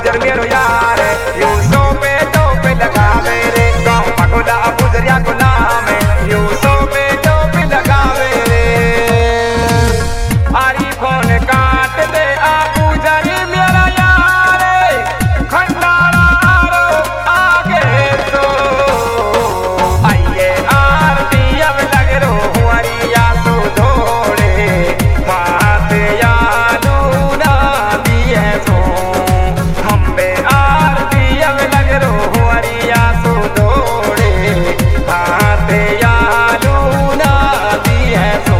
अबूजर मेरो यार you so पे लगावे रे गाँव पगोला अबूजरिया को नाम है यू सो पे लगावे रे आरी फोन काट दे अबूजर मेरा यार खंडारा रो आगे तो आइए आरती अब लग रो हरिया तो धोड़े माते यालू ना दिए सो हम बे आरती अब लग रो हरिया तो धोड़े माते यालू ना दिए सो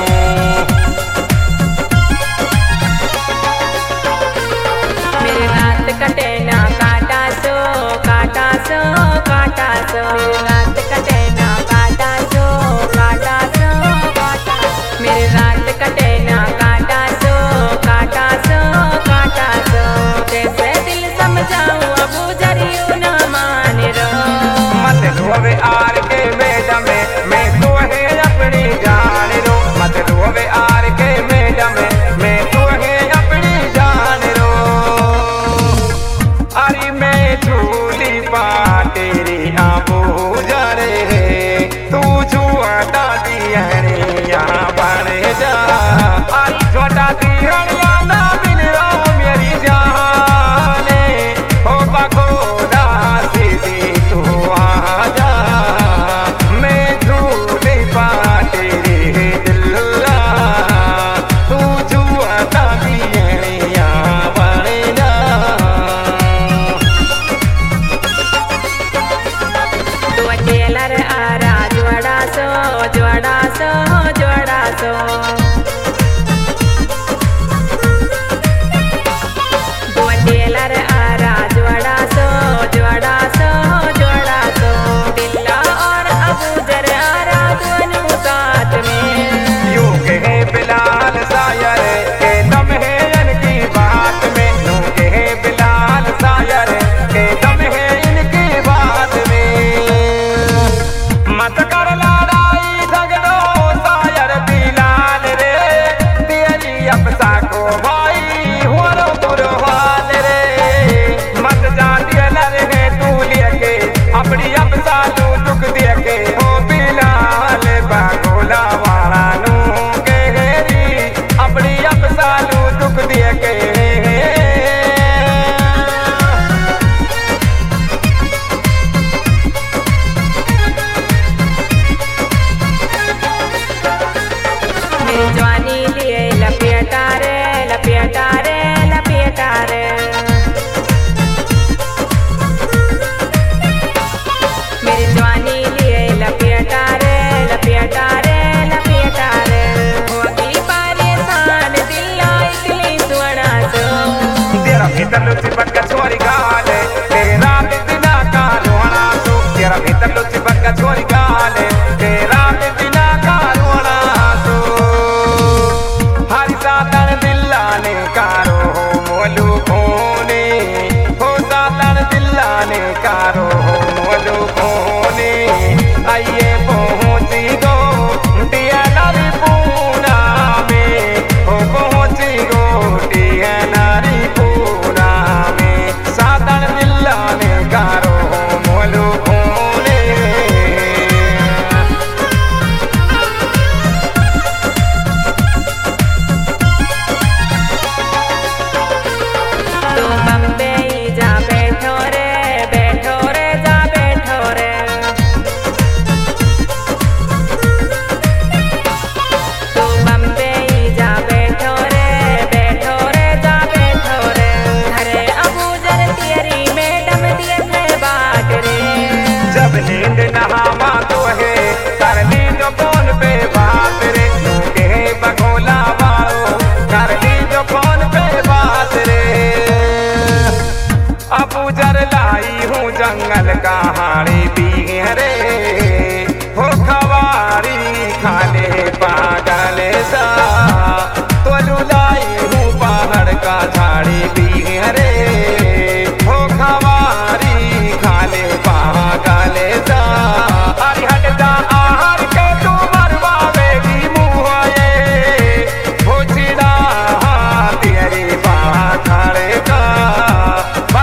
मेरे रात कटे ना काटा सो काटा सो काटा सो रात कटे ना काटा सो काटा सो काटा मेरे रात कटे ना काटा सो काटा सो काटा सो कैसे दिल समझाऊं अबूजर यूं ना मान रो मत रोवे आर के मैडम मैं तो है अपनी जान रो मत रोवे आर के मैडम मैं तो है अपनी जान रो अरे मैं झूली पा तेरी अबूजर है तू जुआ दादी यहाँ बन जा अरे छोटा दिहड़िया ना मिल रो मेरी जाने हो बगोदा सीधी तू आ जा मैं झूली पा तेरी दिल्ला तू जुआ दादी यहाँ बन जा तू टेलर आरा जोड़ा सो जोड़ा सो जोड़ा सो तू टेलर आरा जोड़ा सो जोड़ा सो जोड़ा सो दिल्ला और अबूजर आरा दोनों साथ में यूं कहे बिलाल शायर के दम है इनकी बात में यूं कहे बिलाल शायर के दम है इनकी बात में मत कर लड़ाई झगड़ो शायर बिलाल रे तेरी अपसा को भाई हो रो बुरहाल रे मत जा टेलर है तू लेके अपनी अपसा तू दुख देके हो बिलाल बागोला वाला नू के री अपनी अपसा तू दुख देके मेरी जवानी लिए लपेटा रे लपेटा रे लपेटा रे मेरी जवानी लिए लपेटा रे लपेटा रे लपेटा रे होगी परेशान दिल इतनी सुना सो तेरा भीतर लुच्ची बक्का छोरी गाले तेरा बिना का रोना सो तेरा भीतर लुच्ची बक्का छोरी गाले तेरा बिना का रोना सो हरी सातन दिल्ला ने कारो मोलू खोने हो सातन दिल्ला ने कारो मोलू खोने आइए पहुंची गो दिया नारी पूना में हो पहुंची गो दिया नारी पूना में सातन दिल्ला ने कारो मोलू खोने तू बम्बे जा बैठो रे जा बैठो रे तू बम्बे जा बैठो रे जा बैठो रे घरे अबूजर तेरी मैडम दिए से बात रे जब नींद नहावा तो है कर ली जो फोन पे बात रे तू के बगोला वालो कर ली जो फोन पे बात रे अबूजर लाई हूँ जंगल कहानी पी रे हो खवारी खाले पागल सा तो लाई हूँ पहाड़ का झाड़ी पी रे हो खवारी खाले पागल सा अरे हट जा आहार के तू मरवावेगी मुँह ये हो चिड़ा तेरी पहाड़ का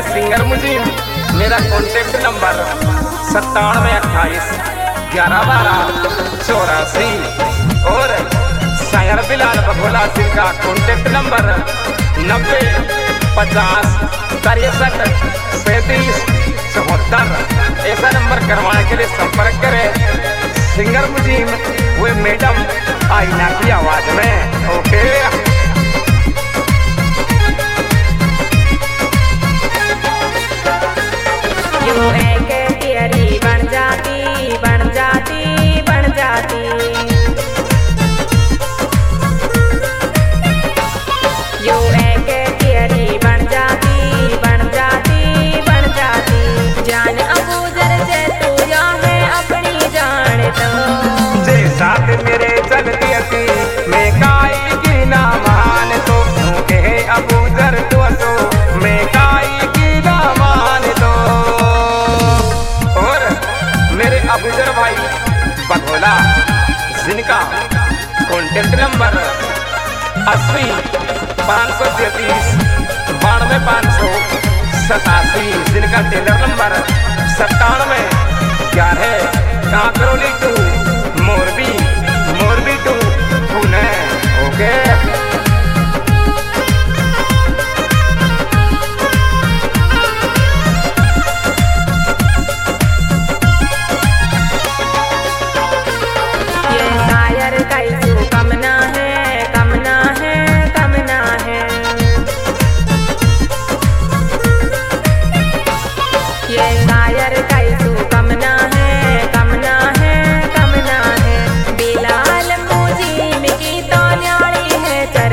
सिंगर मुझे मेरा कॉन्टेक्ट नंबर 9728111284 और शायर बिलाल बघोला सिंह का कॉन्टेक्ट नंबर 9050633774। ऐसा नंबर करवाने के लिए संपर्क करें सिंगर मुजीम वो मैडम आईना की आवाज में। ओके यो एक तेरी बन जाती बन जाती बन जाती। यो एक तेरी बन जाती बन जाती बन जाती। जान अबूजर जे तू या है अपनी जान तो जे साथ मेरे चलती थी मैं काई की ना मान तो के अबूजर तो मैं काई की ना मान तो। और मेरे अबूजर भाई बघोला जिनका कॉन्टेक्ट नंबर 80 533 92 587, जिनका tailor number 9711 Kakroli to Morbi Morbi to Pune. Okay ये शायर कैसू कमना है कमना है कमना है। ये शायर कैसू कमना है कमना है कमना है। बिलाल मुजीम की तो न्यारी है।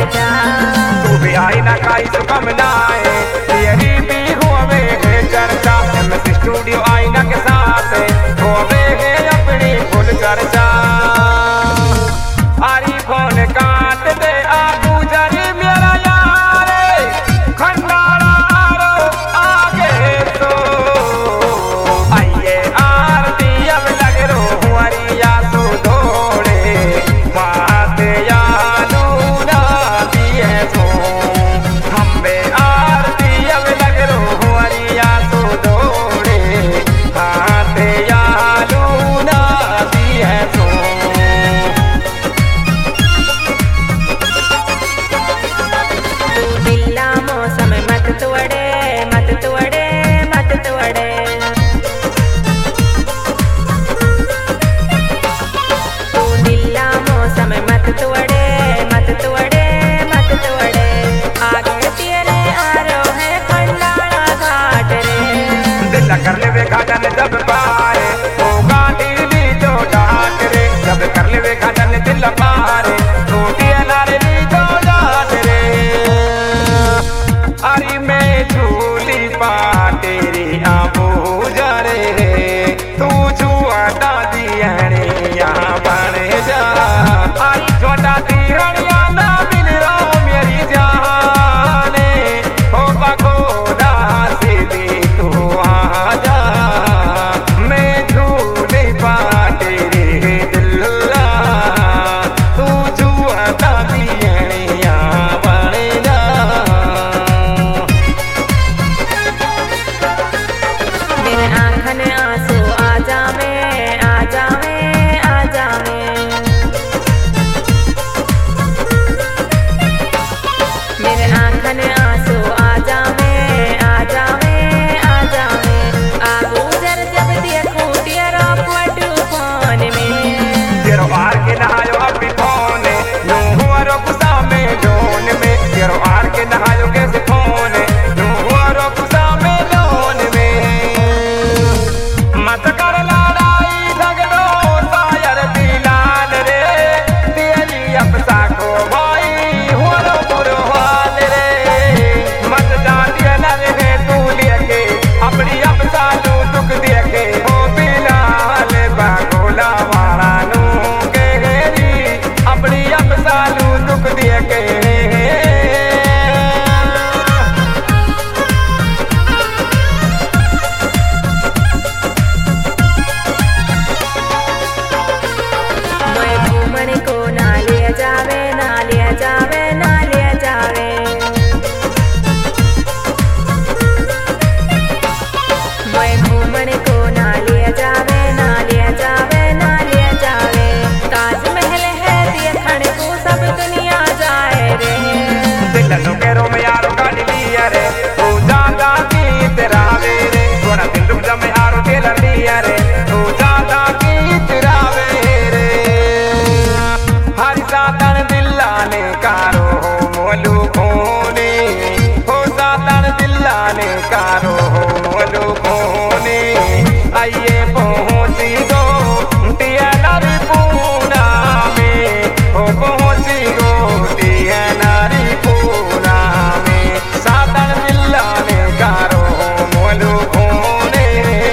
मोलू खोने हो सातन दिल्ला ने कारो मोलू खोने आइए पहुंची गो टियारी पूना में हो पहुंची गो टियारी पूना में सातन दिल्ला ने कारो मोलू खोने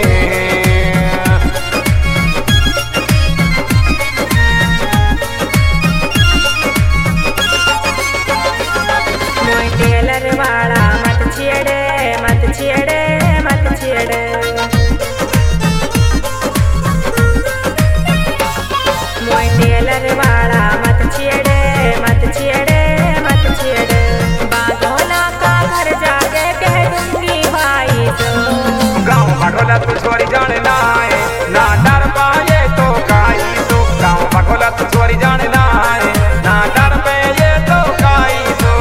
टेलर वाला मत छेड़े मत छेड़े मत छेड़े मोय टेलर वाला मत छेड़े मत छेड़े मत छेड़े बाधोला का घर जाके कह दूंगी भाई तो गाँव भगोला तू छोरी जाने ना है ना डर पाए तो काई तो गाँव भगोला तू छोरी जाने ना है ना डर पाए तो काई तो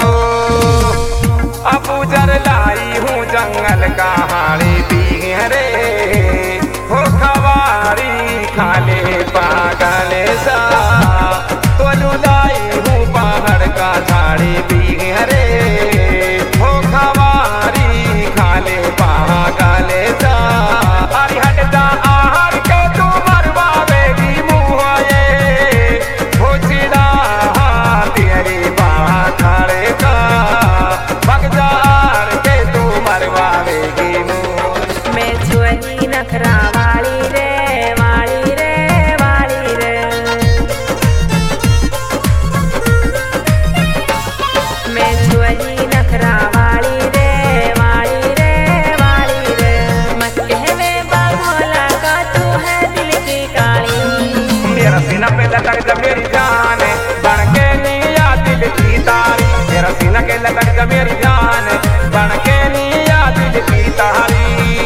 अबू जर लाई हूँ जंगल का हाड़ी पी रे हो खवारी खाले पागल सा तो लाई हूँ पहाड़ का झाड़ी पी रे हो खवारी खाले पागल सा हरी हट जा आहर के तू मरवावेगी मुँह हो चिड़ा तेरी बाह खड़े का बगजार के तू मरवावेगी मुँह मैं छुअली नखरा वाली रे वाली रे वाली रे मैं छुअली नखरा वाली रे वाली रे वाली रे मत कहवे बाघोला का तू है दिल की काली मेरा सीना पे लटक जा मेरी जान बन के निया दिल की तारी मेरा सीना के लटक जा मेरी जान बन के निया दिल की तारी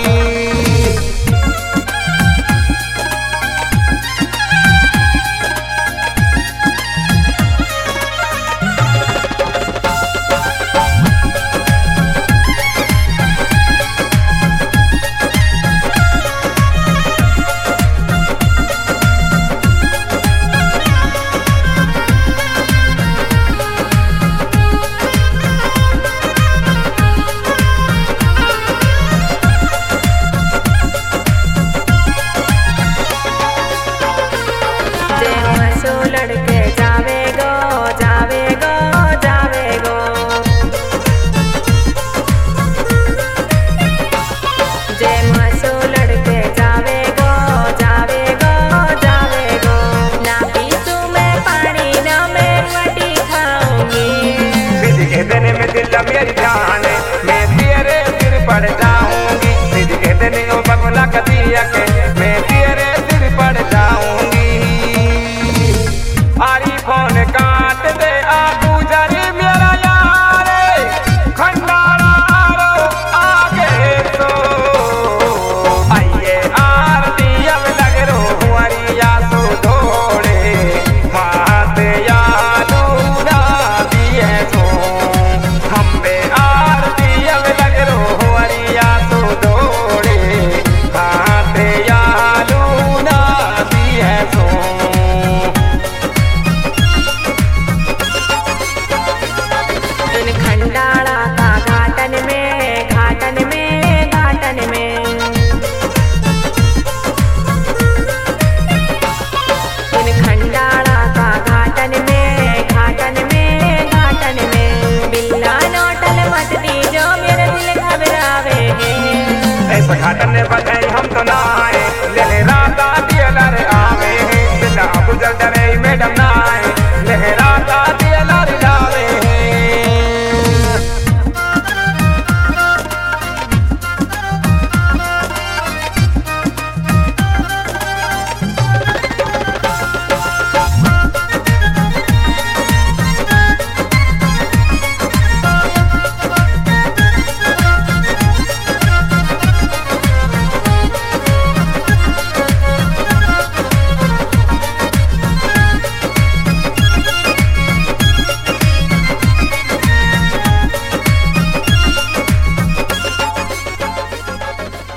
लड़के जावे गो जावे गो जावे गो जे मसो लड़के जावे गो जावे गो जावे गो ना पीसू मैं पानी ना मैं रोटी खाऊंगी सीधी के देने में दिल मेरी जान मैं तेरे सिर पड़ जाऊंगी सीधी के देने ओ बगुला का दिया के मैं तेरे सिर पड़ जाऊंगी आरी फोन काट दे आगू जरी मेरा यार खंडारा रो आगे तो आइए आरती अब लग रो हुआरिया सो दौड़े मात यालू ना दिए सो हम पे आरती अब लग रो हुआरिया सो दौड़े मात यालू ना दिए सो खंडाला का घाटन में घाटन में घाटन में इन खंडाला का घाटन में घाटन में घाटन में बिल्ला नोटल मत दीजो मेरा दिल घबरावे है ऐसा घाटन ने बधाई